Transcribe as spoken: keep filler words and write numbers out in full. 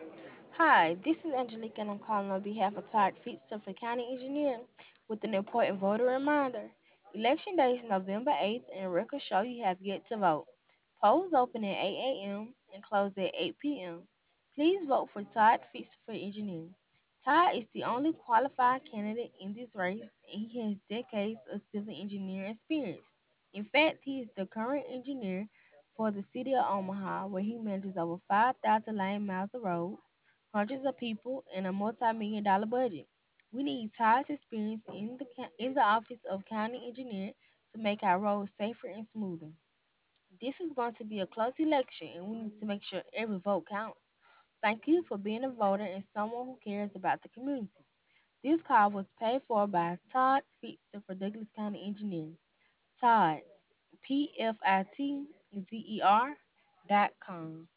Hi, this is Angelique, and I'm calling on behalf of Todd Fitz, Suffolk County Engineer, with an important voter reminder. Election day is November eighth, and records show you have yet to vote. Polls open at eight a m and close at eight p m. Please vote for Todd Fitz for Engineer. Todd is the only qualified candidate in this race, and he has decades of civil engineering experience. In fact, he is the current engineer for the city of Omaha, where he manages over five thousand lane miles of roads, hundreds of people, and a multi-million dollar budget. We need Todd's experience in the co- in the office of county engineer to make our roads safer and smoother. This is going to be a close election, and we need to make sure every vote counts. Thank you for being a voter and someone who cares about the community. This call was paid for by Todd Fitzer for Douglas County Engineering. Todd, P F I T Z E R dot com.